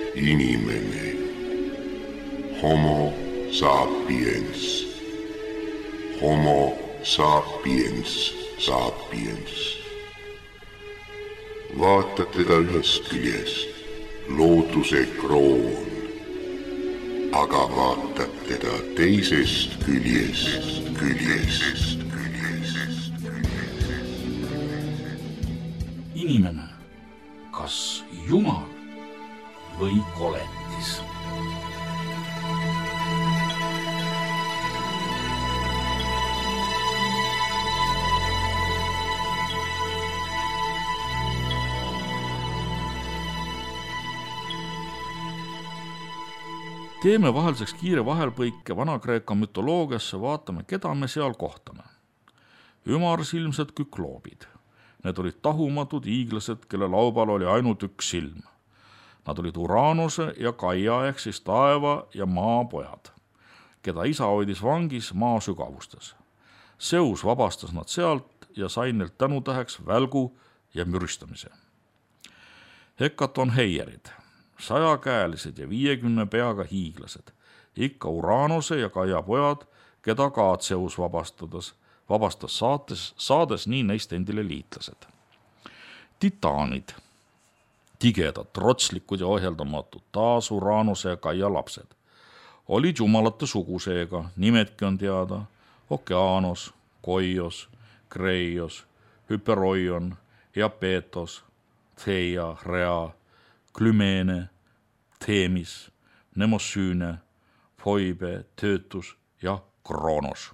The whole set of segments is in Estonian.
Inimene. Homo sapiens. Homo sapiens sapiens. Vaata teda ühest küljest, looduse kroon, aga vaatad teda teisest küljest. Inimene, kas Jumal või koletis? Teeme vahelduseks kiire vahelpõike Vana-Kreeka mütoloogiasse, vaatame, keda me seal kohtame. Ümarsilmsed kükloobid. Need olid tahumatud hiiglased, kelle laubal oli ainult üks silm. Nad olid Uranuse ja Gaia ehk siis taeva ja maa pojad, keda isa hoidis vangis maa sügavustes. Zeus vabastas nad sealt ja sai neilt tänutäheks välgu ja mürstamise. Hekatonheierid, 100-käelised ja 50 peaga hiiglased, ikka Uranuse ja Gaia pojad, keda ka Zeus vabastas saades nii neist endile liitlased. Titaanid, tigedad, trotslikud ja ohjeldamatud, taas Uranuse ja Gaia lapsed, olid jumalate suguseega, nimedki on teada: Okeanos, Koios, Kreios, Hyperoion, Iapetos, Theia, Rea, Klymene, Themis, Nemossyne, Phoibe, Töötus ja Kronos.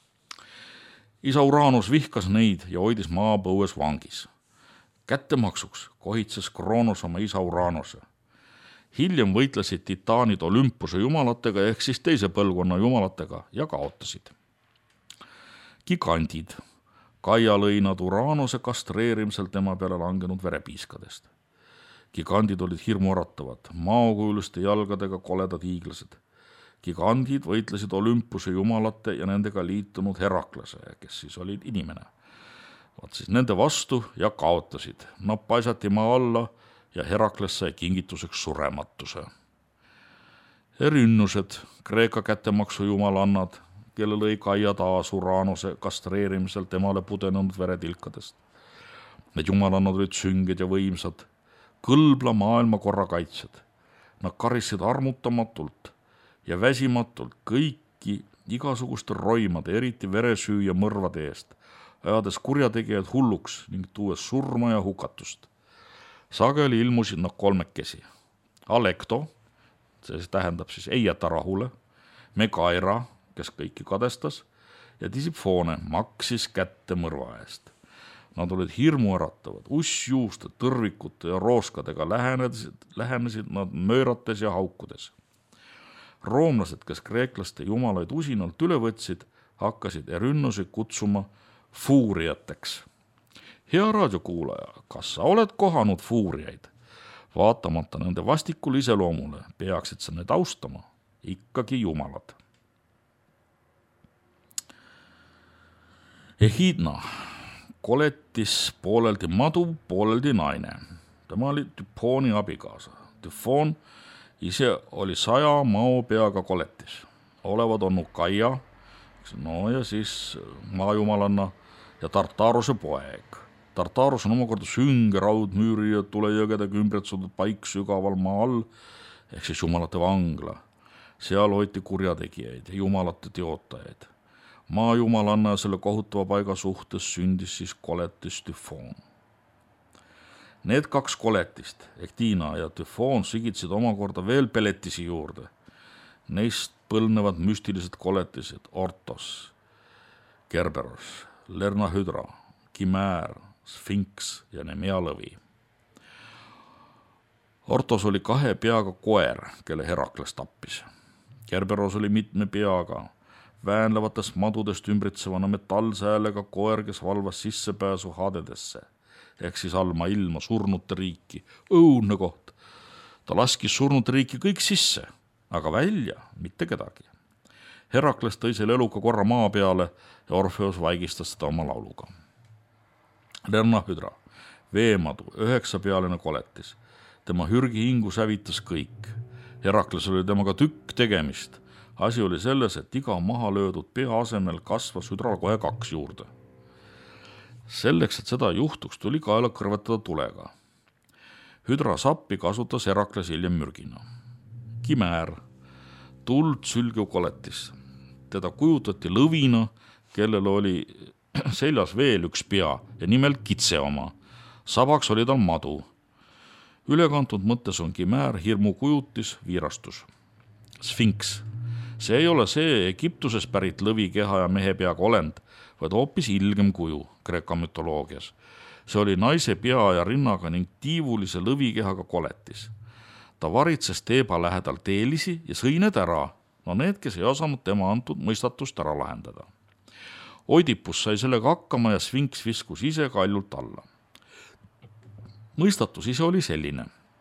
Isa Uranus vihkas neid ja hoidis maapõues vangis. Kättemaksuks kohitses Kronos oma isa Uranuse. Hiljem võitlesid titaanid Olympuse jumalatega ehk siis teise põlvkonna jumalatega ja kaotasid. Gigandid, Gaia lõi nad Uranuse kastreerimisel tema peale langenud verepiiskadest. Gigandid olid hirmuäratavad, maokujuliste jalgadega koledad hiiglased. Gigandid võitlesid Olympuse jumalate ja nendega liitunud Heraklase, kes siis olid inimene. Vaat siis nende vastu ja kaotasid. Nad paisati maa alla ja Herakles sai kingituseks surematuse. Erinnused, Kreeka kättemaksu jumalannad, kelle lõi Gaia taas Uranuse kastreerimisel temale pudenenud veretilkadest. Need jumalannad olid sünged ja võimsad, kõlbla maailma korrakaitsjad. Nad karissid armutamatult ja väsimatult kõiki igasuguste roimade, eriti veresüü ja mõrvade eest, ajades kurjategijad hulluks ning tuues surma ja hukatust. Sageli ilmusid nad kolmekesi. Alekto, see tähendab siis ei jäta rahule, Megaira, kes kõiki kadestas, ja Tisifone maksis kätte mõrva eest. Nad olid hirmuäratavad, ussjuuste, tõrvikute ja rooskadega lähenesid nad möörates ja haukudes. Roomlased, kes kreeklaste jumalaid usinalt üle võtsid, hakkasid Erinnuseid kutsuma fuuriateks. Hea raadiokuulaja, kas sa oled kohanud fuuriaid? Vaatamata nende vastikule iseloomule peaksid sa need austama, ikkagi jumalad. Ehidna, koletis pooleldi madu, pooleldi naine. Tema oli Typhoni abikaasa. Typhon ise oli 100 maopeaga koletis. Olevad on Gaia, no ja siis maajumalanna ja Tartaruse poeg. Tartarus on omakorda sünge raudmüüri ja tulejõgedega ümbretsutud paik sügaval maa all, ehk siis jumalate vangla. Seal hoiti kurjategijaid ja jumalate teotajaid. Maajumalanna ja selle kohutava paiga suhtes sündis siis koletis Typhon. Need 2 koletist, Ehidna ja Typhon, sigitsid omakorda veel peletisi juurde. Neist põlnevad müstilised koletised Ortos, Kerberos, Lernahydra, Kimäär, Sfinks ja Nemealõvi. Ortos oli 2 peaga koer, kelle Herakles tappis. Kerberos oli mitme peaga, väänlevatest madudest ümbritsevana metallsäälega koer, kes valvas sissepääsu Hadedesse, ehk siis allma ilma surnute riiki, õudne koht. Ta laskis surnute riiki kõik sisse, aga välja mitte kedagi. Herakles tõi selle eluga korra maa peale ja Orfeus vaigistas seda oma lauluga. Lernahydra, veemadu, 9-pealine koletis. tema hürgihingu sävitas kõik. Herakles oli temaga tükk tegemist. Asi oli selles, et iga maha löödud pea asemel kasvas hüdral kohe 2 juurde. Selleks, et seda juhtuks, tuli kaela kõrvetada tulega. Hüdra sappi kasutas Herakles hiljem mürgina. Kimäär, tuld sülgiv koletis. Teda kujutati lõvina, kellel oli seljas veel üks pea ja nimelt kitse oma. Sabaks oli tal madu. Ülekantud mõttes on kimäär hirmu kujutis, viirastus. Sfinks. See ei ole see Egiptuses pärit lõvikeha ja mehe peaga olend, vaid hoopis ilgem kuju Kreeka mütoloogias. See oli naise pea ja rinnaga ning tiivulise lõvikehaga koletis. Ta varitses teeba lähedal teelisi ja sõi need ära, need, kes ei osanud tema antud mõistatust ära lahendada. Oidipus sai sellega hakkama ja Sfinks viskus ise kaljult alla. Mõistatus ise oli selline.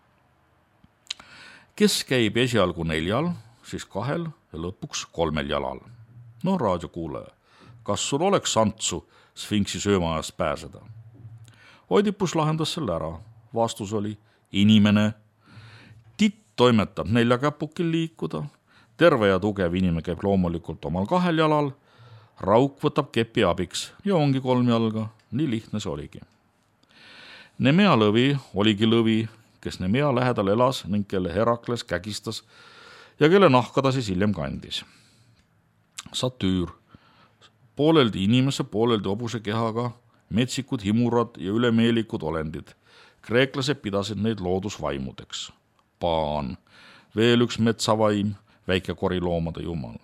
Kes käib esialgu 4, siis 2 ja lõpuks 3 jalal. Raadiokuulaja, kas sul oleks santsu Sfinksi söömaajast pääseda? Oidipus lahendas selle ära. Vastus oli inimene. Titt toimetab 4 käpukil liikuda. Terve ja tugev inimene käib loomulikult omal 2 jalal. Rauk võtab kepi abiks ja ongi 3 jalga. Nii lihtne see oligi. Nemea lõvi oligi lõvi, kes Nemea lähedal elas ning kelle Herakles kägistas ja kelle nahka ta siis hiljem kandis. Satüür, pooleldi inimese, pooleldi hobuse kehaga, metsikud himurad ja ülemeelikud olendid. Kreeklased pidasid neid loodusvaimudeks. Paan, veel üks metsavaim, väike kariloomade jumal.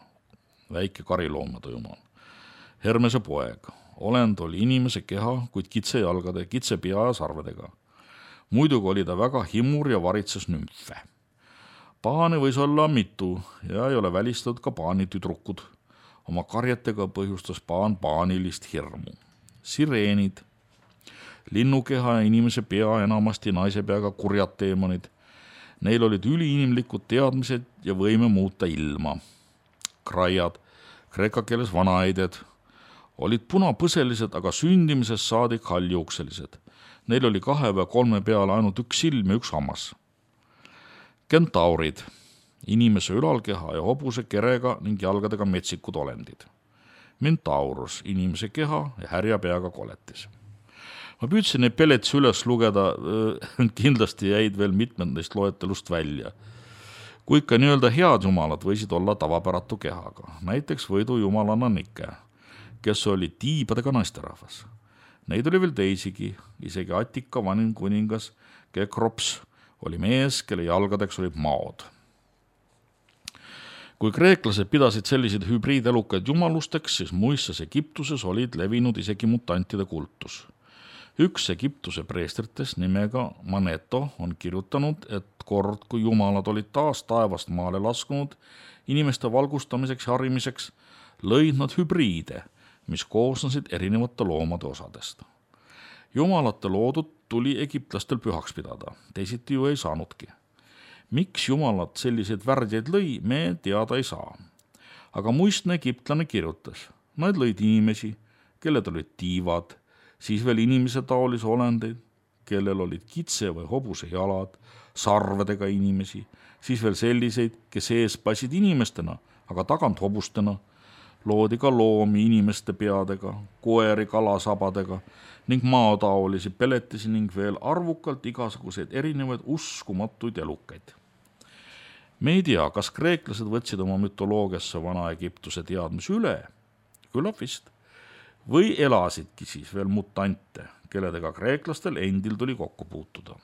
Hermese poeg. Olend oli inimese keha, kuid kitse jalgade, kitse pea ja sarvedega. Muidugi oli ta väga himur ja varitses nümfe. Paane võis olla mitu ja ei ole välistatud ka paani tüdrukud. Oma karjetega põhjustas paan paanilist hirmu. Sireenid, linnukeha ja inimese pea, enamasti naise peaga kurjad teemonid. Neil olid üliinimlikud teadmised ja võime muuta ilma. Kraiad, kreeka keeles vanaeided, olid punapõselised, aga sündimisest saadik haljuukselised. Neil oli 2 või 3 peale ainult üks silm ja üks hammas. Kentaurid, inimese ülalkeha ja hobuse kerega ning jalgadega metsikud olendid. Mentaurus, inimese keha ja härja peaga koletis. Ma püüdsin neid pelletsi üles lugeda, kindlasti jäid veel mitmed neist loetelust välja. Kui ikka nii-öelda head jumalad võisid olla tavapäratu kehaga, näiteks võidu jumalana Nike, kes oli tiibadega naisterahvas. Neid oli veel teisigi, isegi Attika vanim kuningas Kekrops oli mees, kelle jalgadeks olid maod. Kui kreeklased pidasid selliseid hübriidelukaid jumalusteks, siis muistes Egiptuses olid levinud isegi mutantide kultus. Üks Egiptuse preestritest nimega Maneto on kirjutanud, et kord, kui jumalad olid taas taevast maale laskunud inimeste valgustamiseks ja harimiseks, lõid nad hübriide, mis koosnesid erinevate loomade osadest. Jumalate loodud tuli egiptlastel pühaks pidada, teisiti ju ei saanudki. Miks jumalad selliseid värdjaid lõi, me teada ei saa. Aga muistne egiptlane kirjutas, nad lõid inimesi, kellel olid tiivad, siis veel inimese taolisi olendeid, kellel olid kitse või hobuse jalad, sarvedega inimesi, siis veel selliseid, kes ees passid inimestena, aga tagant hobustena, loodi ka loomi inimeste peadega, koeri kalasabadega ning maataolisi peletisi ning veel arvukalt igasuguseid erinevaid uskumatuid elukaid. Me ei tea, kas kreeklased võtsid oma mütoloogiasse Vana-Egiptuse teadmisi üle, küllap vist, või elasidki siis veel mutante, kelledega kreeklastel endil tuli kokku puutuda.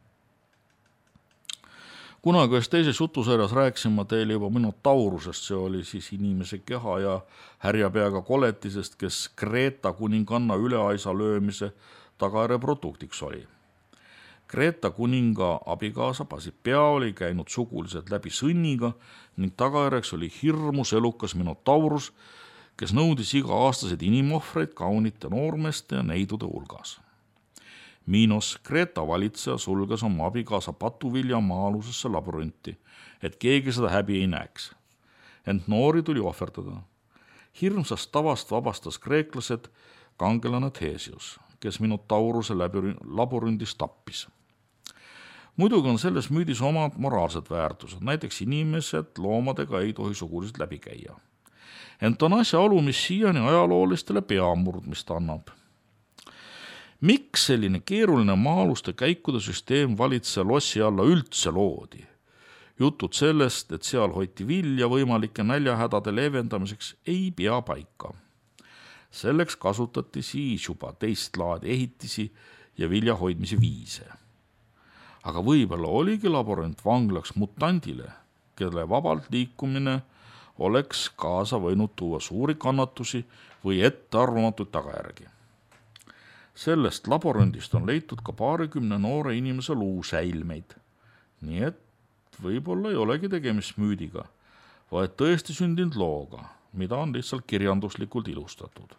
Kunagi ühes teises jutusarjas rääkisin ma teile juba Minotaurusest, see oli siis inimese keha ja härja peaga koletisest, kes Kreeta kuninganna üleaisa löömise tagajärje produktiks oli. Kreeta kuninga abikaasa Pasipea oli käinud suguliselt läbi sõnniga ning tagajärjeks oli hirmus elukas Minotaurus, kes nõudis iga-aastaseid inimohvreid kaunite noormeeste ja neidude hulgas. Minos, Kreeta valitseja, sulges oma abikaasa patuvilja maa-alusesse labyrinti, et keegi seda häbi ei näeks. Ent noori tuli ohverdada. Hirmsast tavast vabastas kreeklased kangelane Theseus, kes Minotauruse labürindis tappis. Muidugi on selles müüdis omad moraalsed väärtused, näiteks inimesed loomadega ei tohi suguliselt läbi käia. Ent on asjaolu, mis siiani ajaloolistele peamurdmist annab. Miks selline keeruline maa-aluste käikude süsteem valitse lossi alla üldse loodi? Jutud sellest, et seal hoiti vilja võimalike näljahädade leevendamiseks, ei pea paika. Selleks kasutati siis juba teist laadi ehitisi ja vilja hoidmise viise. Aga võib-olla oligi laborant vanglaks mutandile, kelle vabalt liikumine oleks kaasa võinud tuua suuri kannatusi või ettearvamatuid tagajärgi. Sellest laborandist on leitud ka 20 noore inimese luusäilmeid, nii et võib-olla ei olegi tegemist müüdiga, vaid tõesti sündinud looga, mida on lihtsalt kirjanduslikult ilustatud.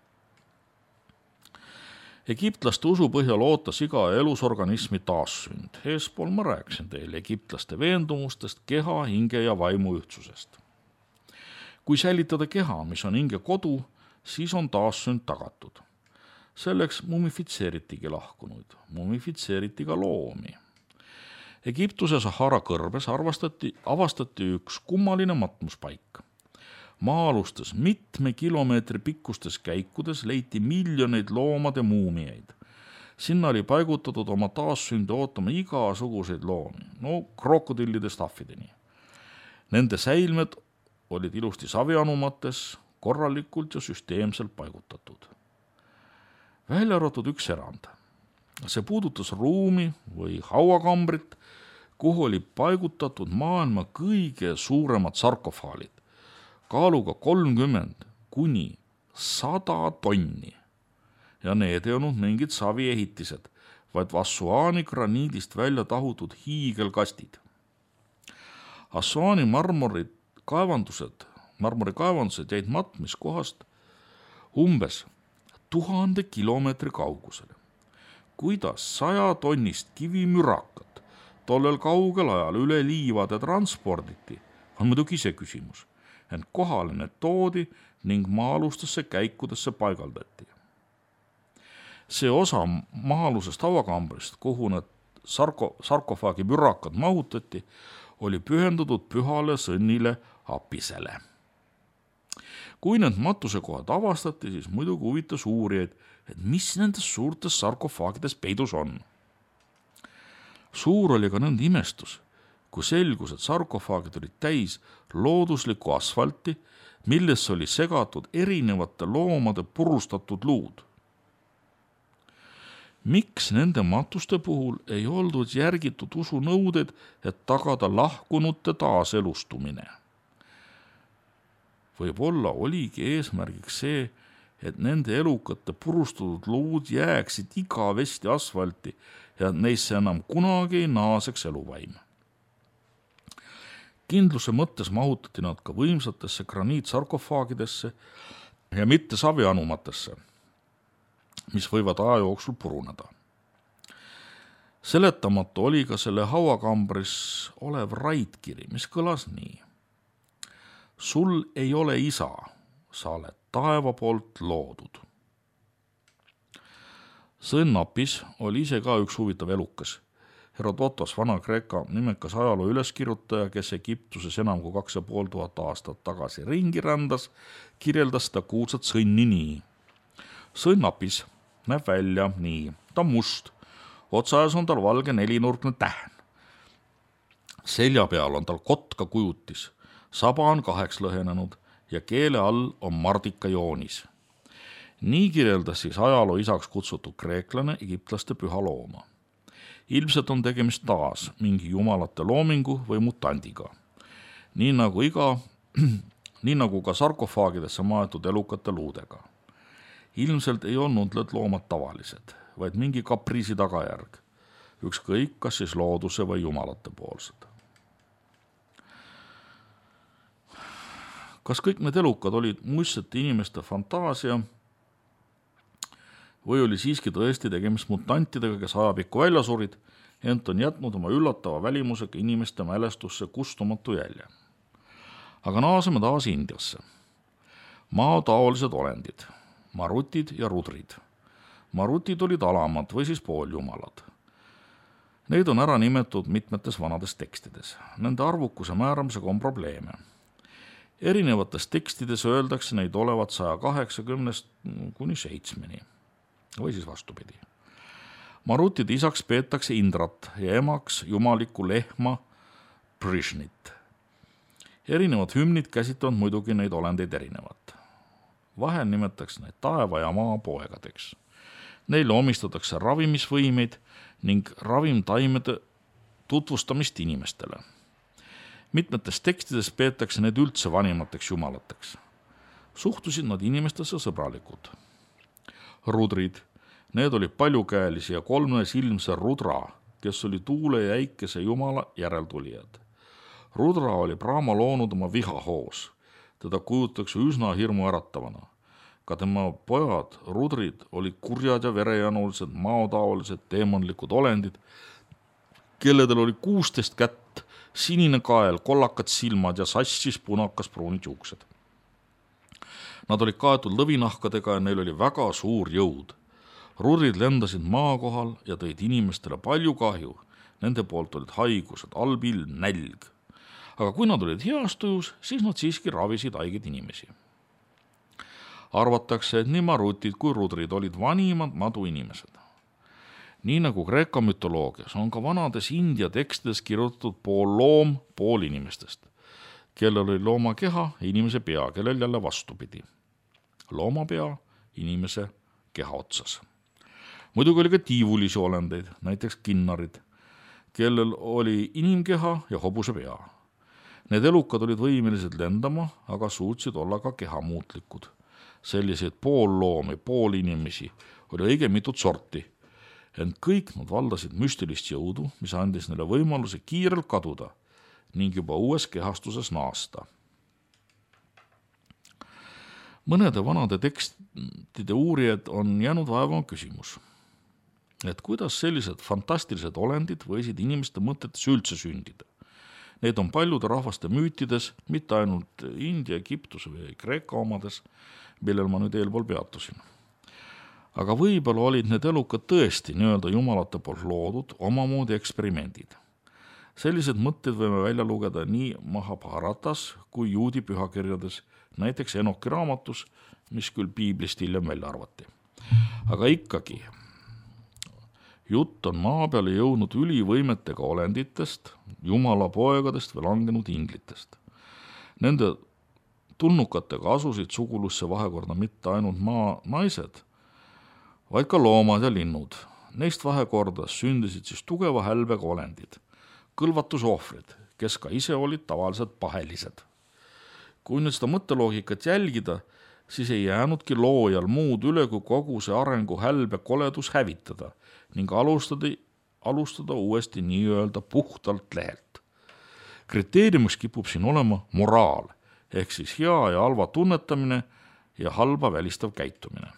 Egiptlaste usu põhjal ootas iga elusorganismi taassünd. Eespool ma rääkisin teile egiptlaste veendumustest, keha, hinge ja vaimu ühtsusest. Kui säilitada keha, mis on hinge kodu, siis on taassünd tagatud. Selleks mumifitseeritigi lahkunud, mumifitseeriti ka loomi. Egiptuse Sahara kõrbes avastati üks kummaline matmuspaik. Maa-alustes mitme kilomeetri pikkustes käikudes leiti miljoneid loomade muumiaid. Sinna oli paigutatud oma taassünde ootama igasuguseid loomi, krokodillidest ahvideni. Nende säilmed olid ilusti savianumates, korralikult ja süsteemselt paigutatud. Välja arvatud üks erand. See puudutas ruumi või hauakambrit, kuhu oli paigutatud maailma kõige suuremad sarkofaalid, kaaluga 30 kuni 100 tonni. Ja need ei olnud mingid saviehitised, vaid Assuani graniidist välja tahutud hiigelkastid. Assuani marmorikaevandused jäid matmiskohast umbes 1000 kilomeetri kaugusele. Kuidas 100 tonnist kivimürakat tollel kaugel ajal üle liivade transporditi, on muidugi ise küsimus. Ent kohale need toodi ning maa-alustesse käikudesse paigaldati. See osa maa-alusest hauakambrist, kuhu need sarkofaagi mürakad mahutati, oli pühendatud pühale sõnnile Apisele. Kui need matusekohad avastati, siis muidugi huvitas uurijaid, et mis nendes suurtes sarkofaagides peidus on. Suur oli ka nende imestus, kui selgus, et sarkofaagid olid täis looduslikku asfalti, millesse oli segatud erinevate loomade purustatud luud. Miks nende matuste puhul ei oldud järgitud usunõuded, et tagada lahkunute taaselustumine? Võib-olla oligi eesmärgiks see, et nende elukate purustatud luud jääksid igavesti asfalti ja neisse enam kunagi ei naaseks eluvaim. Kindluse mõttes mahutati nad ka võimsatesse graniitsarkofaagidesse ja mitte savianumatesse, mis võivad aja jooksul puruneda. Seletamatu oli ka selle hauakambris olev raidkiri, mis kõlas nii. Sul ei ole isa, sa oled taeva poolt loodud. Sõnn Apis oli ise ka üks huvitav elukas. Herodotos, Vana-Kreeka nimekas ajaloo üleskirjutaja, kes Egiptuses enam kui 2500 aastat tagasi ringi rändas, kirjeldas ta kuulsat sõnni nii. Sõnn Apis näeb välja nii. Ta on must. Otsajas on tal valge nelinurkne tähn. Selja peal on tal kotka kujutis. Saba on 2 lõhenenud ja keele all on mardika joonis. Nii kirjeldas siis ajaloo isaks kutsutud kreeklane egiptlaste püha looma. Ilmselt on tegemist taas mingi jumalate loomingu või mutandiga. Nii nagu ka sarkofaagidesse maetud elukate luudega. Ilmselt ei olnud need loomad tavalised, vaid mingi kapriisi tagajärg. Ükskõik, kas siis looduse või jumalate poolsed. Kas kõik need elukad olid muistsete inimeste fantaasia või oli siiski tõesti tegemist mutantidega, kes ajapikku välja surid, ent on jätnud oma üllatava välimusega inimeste mälestusse kustumatu jälje. Aga naaseme taas Indiasse. Maataolised olendid, marutid ja rudrid. Marutid olid alamad või siis pooljumalad. Neid on ära nimetatud mitmetes vanades tekstides. Nende arvukuse määramisega on probleeme. Erinevates tekstides öeldakse neid olevat 180 kuni 7 või siis vastupidi. Marutide isaks peetakse Indrat ja emaks jumalikku lehma Prishnit. Erinevad hümnid käsitlevad muidugi neid olendeid erinevat. Vahel nimetatakse neid taeva ja maa poegadeks. Neile omistatakse ravimisvõimeid ning ravimtaimede tutvustamist inimestele. Mitmetes tekstides peetakse need üldse vanimateks jumalateks. Suhtusid nad inimestesse sõbralikud. Rudrid, need olid paljukäelisi ja 3 silmse Rudra, kes oli tuule ja äikese jumala järeltulijad. Rudra oli Brahma loonud oma vihahoos. Teda kujutatakse üsna hirmu äratavana. Ka tema pojad, Rudrid, olid kurjad ja verejanulised, maotaolised, teemonlikud olendid, kelledel oli 16 kätt, sinine kael, kollakad silmad ja sassis punakas pruunid juuksed. Nad olid kaetud lõvinahkadega ja neil oli väga suur jõud. Rudrid lendasid maa kohal ja tõid inimestele palju kahju. Nende poolt olid haigused, halb ilm, nälg. Aga kui nad olid heas tujus, siis nad siiski ravisid haigeid inimesi. Arvatakse, et nii marutid kui Rudrid olid vanimad maduinimesed. Nii nagu Kreeka mütoloogias on ka vanades India tekstides kirjutatud pool loom, pool inimestest, kellel oli looma keha ja inimese pea, kellel jälle vastupidi. Looma pea, inimese keha otsas. Muidugi oli ka tiivulisi olendeid, näiteks kinnarid, kellel oli inimkeha ja hobuse pea. Need elukad olid võimelised lendama, aga suutsid olla ka kehamuutlikud. Selliseid poolloomi, pool inimesi oli õige mitut sorti, ent kõik nad valdasid müstilist jõudu, mis andis neile võimaluse kiirelt kaduda ning juba uues kehastuses naasta. Mõnede vanade tekstide uurijad on jäänud vaevama küsimus, et kuidas sellised fantastilised olendid võisid inimeste mõtetes üldse sündida. Need on paljude rahvaste müütides, mitte ainult India, Egiptuse või Kreeka omades, millel ma nüüd eelpool peatusin. Aga võib-olla olid need elukad tõesti nii-öelda jumalate poolt loodud omamoodi eksperimendid. Sellised mõtted võime välja lugeda nii Mahabharatas kui juudi pühakirjades, näiteks Enoki raamatus, mis küll piiblist hiljem välja arvati. Aga ikkagi, jutt on maa peale jõudnud ülivõimetega olenditest, jumala poegadest või langenud inglitest. Nende tulnukatega asusid sugulusse vahekorda mitte ainult maa naised, vaid ka loomad ja linnud. Neist vahekordas sündisid siis tugeva hälbega olendid, kõlvatusohvrid, kes ka ise olid tavaliselt pahelised. Kui nüüd seda mõtteloogikat jälgida, siis ei jäänudki loojal muud üle kui kogu see arengu hälbe koledus hävitada ning alustada uuesti nii-öelda puhtalt lehelt. Kriteeriumiks kipub siin olema moraal, ehk siis hea ja halva tunnetamine ja halba välistav käitumine.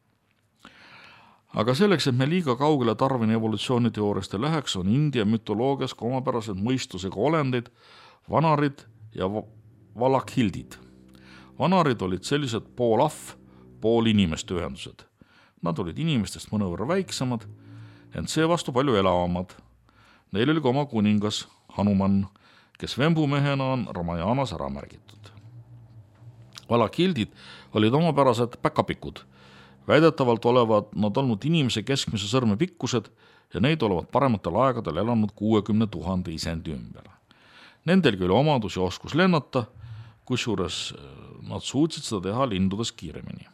Aga selleks, et me liiga kaugele Darwini evolutsiooniteooriast ei läheks, on India mütoloogias ka omapärased mõistusega olendid, vanarid ja valakhildid. Vanarid olid sellised pool ahv, pool inimeste ühendused. Nad olid inimestest mõnevõrra väiksemad, ent seevastu palju elavamad. Neil oli ka oma kuningas Hanuman, kes vembumehena on Ramajanas ära märgitud. Valakhildid olid omapärased päkapikud. Väidetavalt olevat nad olnud inimese keskmise sõrme pikkused ja neid olevat parematel aegadel elanud 60 000 isendi ümber. Nendelgi oli omadus ja oskus lennata, kusjuures nad suutsid seda teha lindudes kiiremini.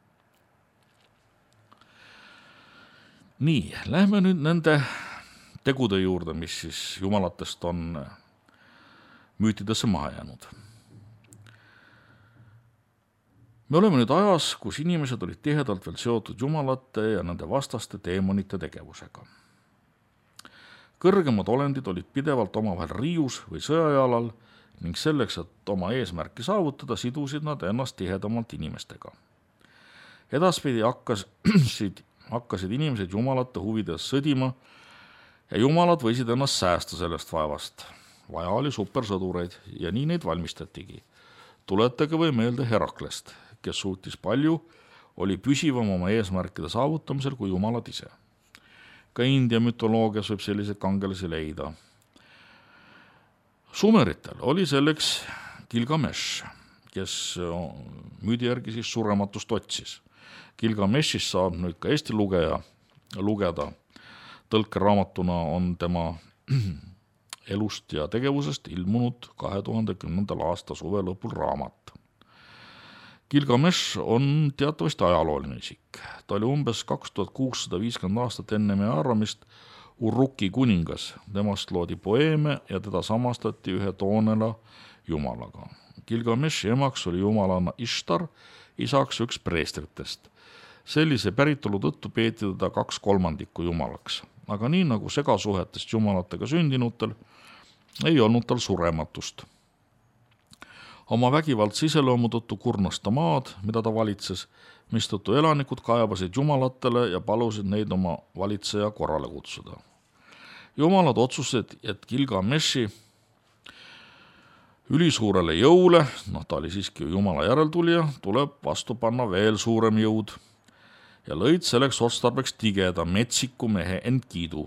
Nii, lähme nüüd nende tegude juurde, mis siis jumalatest on müütidesse maha jäänud. Me oleme nüüd ajas, kus inimesed olid tihedalt veel seotud jumalate ja nende vastaste teemonite tegevusega. Kõrgemad olendid olid pidevalt omavahel riius või sõjajalal ning selleks, et oma eesmärki saavutada, sidusid nad ennast tihedamalt inimestega. Edaspidi hakkasid inimesed jumalate huvides sõdima ja jumalad võisid ennast säästa sellest vaevast. Vaja oli supersõdureid ja nii neid valmistatigi. Tuletage või meelde Heraklest, kes suutis palju, oli püsivam oma eesmärkide saavutamisel kui jumalad ise. Ka India mütoloogias võib selliseid kangelasi leida. Sumeritel oli selleks Gilgamesh, kes müüdi järgi siis surematust otsis. Gilgameshist saab nüüd ka Eesti lugeja lugeda. Tõlkeraamatuna on tema elust ja tegevusest ilmunud 2010. aasta suve lõpul raamat. Gilgamesh on teatavasti ajalooline isik. Ta oli umbes 2650 aastat enne meie arvamist Urukki kuningas. Temast loodi poeeme ja teda samastati ühe toonela jumalaga. Gilgameshi emaks oli jumalanna Ishtar, isaks üks preestritest. Sellise päritolu tõttu peeti teda 2/3 jumalaks. Aga nii nagu segasuhetest jumalatega sündinutel, ei olnud tal surematust. Oma vägivaldse iseloomu tõttu kurnas ta maad, mida ta valitses, mistõttu elanikud kaebasid jumalatele ja palusid neid oma valitseja korrale kutsuda. Jumalad otsustasid, et Gilgameshi ülisuurele jõule, ta oli siiski jumala järeltulija, tuleb vastu panna veel suurem jõud ja lõid selleks otstarbeks tigeda metsiku mehe Enkidu.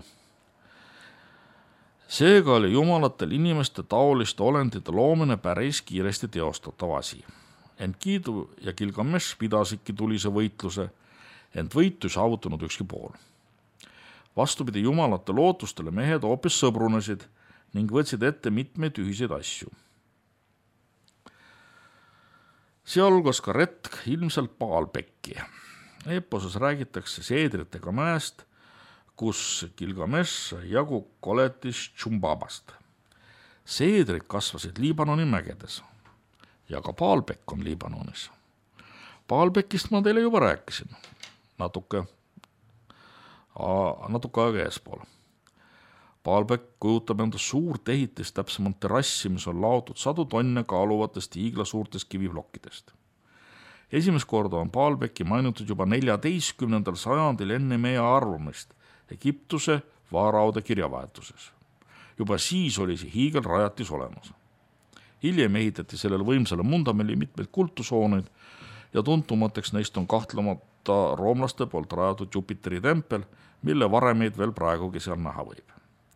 Seega oli jumalatel inimeste taoliste olendite loomine päris kiiresti teostatav asi. Enkidu ja Gilgamesh pidasidki tulise võitluse, ent võitu ei saavutanud ükski pool. Vastupidi jumalate lootustele mehed hoopis sõbrunesid ning võtsid ette mitmeid ühiseid asju. Sealhulgas ka retk ilmselt Baalbeki. Eeposes räägitakse seedritega mäest, kus Gilgamesh jagu koletis Tšumbabast. Seedrid kasvasid Liibanoni mägedes ja ka Baalbek on Liibanonis. Baalbekist ma teile juba rääkisin, natuke aega eespool. Baalbek kujutab enda suurt ehitist, täpsemalt terrassi, mis on laotud sadu tonne kaaluvatest hiiglasuurtest kiviplokkidest. Esimest korda on Baalbeki mainitud juba 14. sajandil enne meie arvamist Egiptuse vaaraude kirjavahetuses. Juba siis oli see hiigelrajatis olemas. Hiljem ehitati sellele võimsale mundameli mitmeid kultusooneid ja tuntumateks neist on kahtlemata roomlaste poolt rajatud Jupiteri tempel, mille varemeid veel praegugi seal näha võib.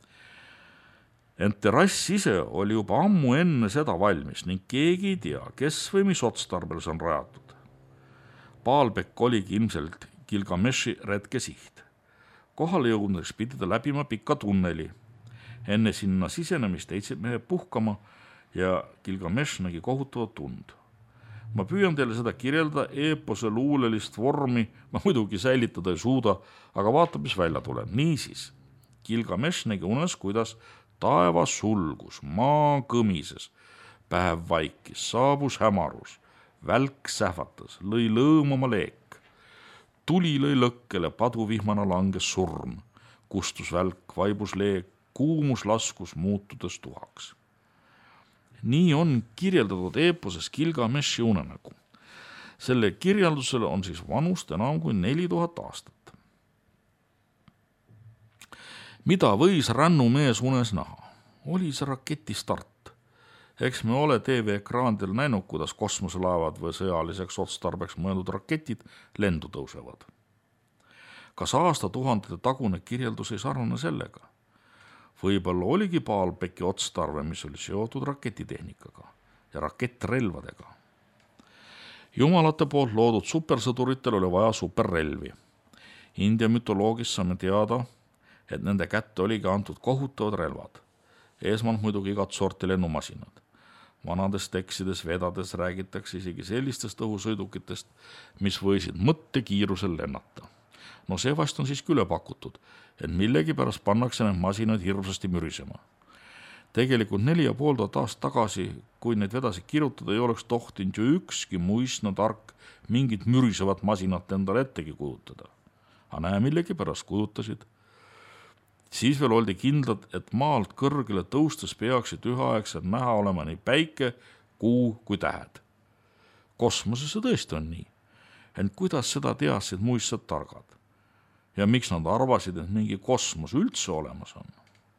Ent terrass ise oli juba ammu enne seda valmis ning keegi ei tea, kes või mis otstarbel see on rajatud. Baalbek oligi ilmselt Gilgameshi retke siht. Kohale jõudmiseks pidi ta läbima pika tunneli. Enne sinna sisenemist heitsid mehed puhkama ja Gilgamesh nägi kohutavat und. Ma püüan teile seda kirjelda eepose luulelist vormi, ma muidugi säilitada ei suuda, aga vaatab, mis välja tuleb. Niisiis, Gilgamesh nägi unes, kuidas taevas sulgus, maa kõmises, päev vaikis, saabus hämarus, välk sähvatas, lõi lõõmama leek. Tuli lõi lõkkele, paduvihmana langes surm, kustus välk, vaibus leek, kuumus laskus muutudes tuhaks. Nii on kirjeldatud eeposes Gilgameshi unenägu. Selle kirjeldusele on siis vanust enam kui 4000 aastat. Mida võis rännumees unes näha? Oli see raketistart. Eks me ole TV-ekraandil näinud, kuidas kosmoselaevad või sõjaliseks otstarbeks mõeldud raketid lendu tõusevad. Kas aastatuhandete tagune kirjeldus ei sarnane sellega? Võib-olla oligi Baalbeki otstarve, mis oli seotud raketitehnikaga ja rakettrelvadega. Jumalate poolt loodud supersõduritel oli vaja superrelvi. India mütoloogis saame teada, et nende kätte oligi antud kohutavad relvad. Eesmalt muidugi igat sorti lennumasinad. Vanades tekstides vedades räägitakse isegi sellistest õhusõidukitest, mis võisid mõttekiirusel lennata. No see vast on siiski üle pakutud, et millegipärast pannakse need masinaid hirmsasti mürisema. Tegelikult 4500 aastat tagasi, kui neid vedasid kirjutada, ei oleks tohtinud ju ükski muistne tark mingit mürisevat masinat endale ettegi kujutada. Aga näe, millegipärast kujutasid. Siis veel oldi kindlad, et maalt kõrgele tõustes peaksid üheaegselt näha olema nii päike, kuu kui tähed. Kosmoses see tõesti on nii. Ent kuidas seda teadsid muistsed targad? Ja miks nad arvasid, et mingi kosmos üldse olemas on?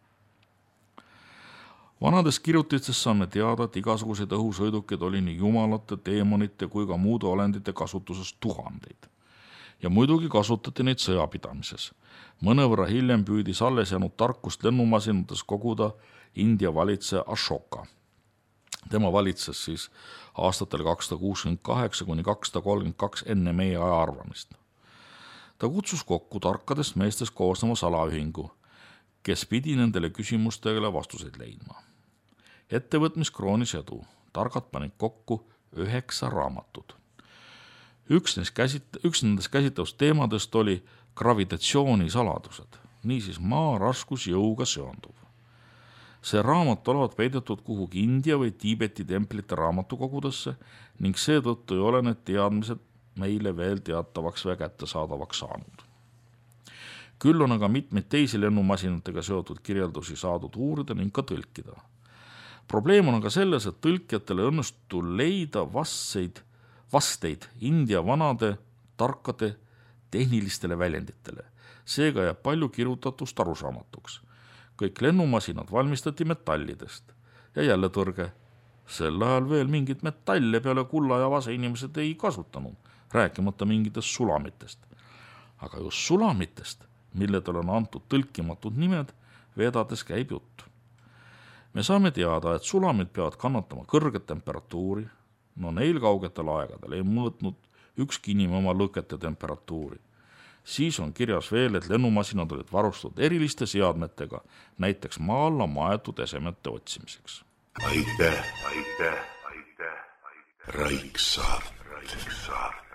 Vanades kirjutites saame teada, et igasugused õhusõidukid oli nii jumalate, teemonite kui ka muude olendite kasutuses tuhandeid. ja muidugi kasutati neid sõjapidamises. Mõnevõrra hiljem püüdis alles jäänud tarkust lennumasinates koguda India valitseja Ashoka. Tema valitses siis aastatel 268 kuni 232 enne meie aja arvamist. Ta kutsus kokku tarkadest meestest koosneva salaühingu, kes pidi nendele küsimustele vastuseid leidma. Ettevõtmis kroonis edu, targad panid kokku 9 raamatut. Üks nendest käsitlevust teemadest oli gravitatsiooni saladused, niisiis maa raskusjõuga seonduv. See raamat olevat peidetud kuhugi India või Tiibeti templite raamatukogudesse ning seetõttu ei ole need teadmised meile veel teatavaks või kättesaadavaks saanud. Küll on aga mitmeid teisi lennumasinatega seotud kirjeldusi saadud uurida ning ka tõlkida. Probleem on aga selles, et tõlkijatele õnnestu leida vasteid India vanade tarkade tehnilistele väljenditele. Seega jääb palju kirjutatust arusaamatuks. Kõik lennumasinad valmistati metallidest ja jälle tõrge. Sel ajal veel mingit metalle peale kulla ja vase inimesed ei kasutanud, rääkimata mingitest sulamitest. Aga just sulamitest, milledel on antud tõlkimatud nimed, vedades käib jutt. Me saame teada, et sulamid peavad kannatama kõrget temperatuuri, neil kaugetel aegadel ei mõõtnud ükski inimene oma lõkete temperatuuri. Siis on kirjas veel, et lennumasinad olid varustatud eriliste seadmetega, näiteks maa alla maetud esemete otsimiseks. Aitäh. Raiksaart.